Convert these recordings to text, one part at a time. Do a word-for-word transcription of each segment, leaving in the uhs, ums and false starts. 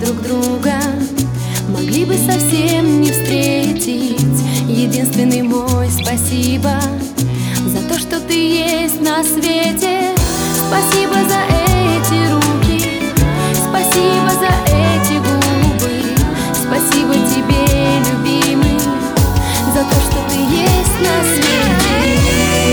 друг друга могли бы совсем не встретить. Единственный мой спасибо за то, что ты есть на свете. Спасибо за эти руки, спасибо за эти губы, спасибо тебе, любимый, за то, что ты есть на свете.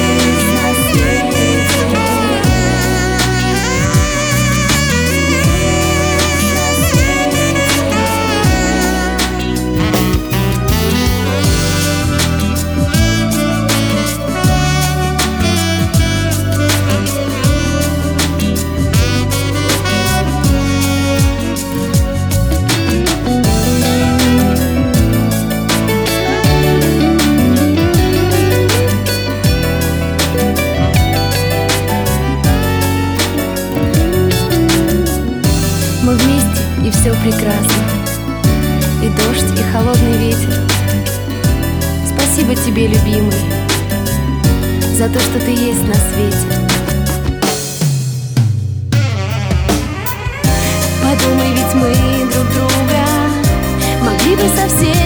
Мы вместе, и все прекрасно, и дождь, и холодный ветер. Спасибо тебе, любимый, за то, что ты есть на свете. Подумай, ведь мы друг друга могли бы совсем